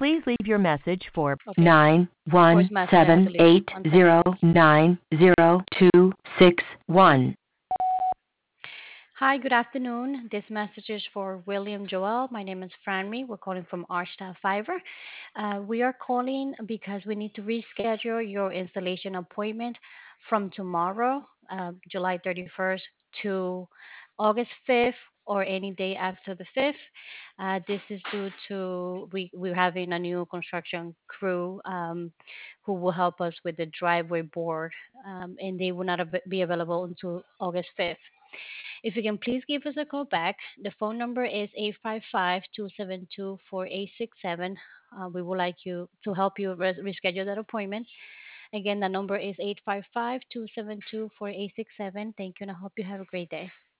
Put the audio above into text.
Please leave your message for Okay. nine Voice one message I have to seven leave. eight One second. zero nine zero two six one. Hi, good afternoon. This message is for William Joel. My name is Franmy. We're calling from Archstadt Fiverr. We are calling because we need to reschedule your installation appointment from tomorrow, July 31st, to August 5th or any day after the 5th. This is due to we're having a new construction crew who will help us with the driveway board, and they will not be available until August 5th. If you can please give us a call back, the phone number is 855-272-4867. We would like you to help you reschedule that appointment. Again, the number is 855-272-4867. Thank you, and I hope you have a great day.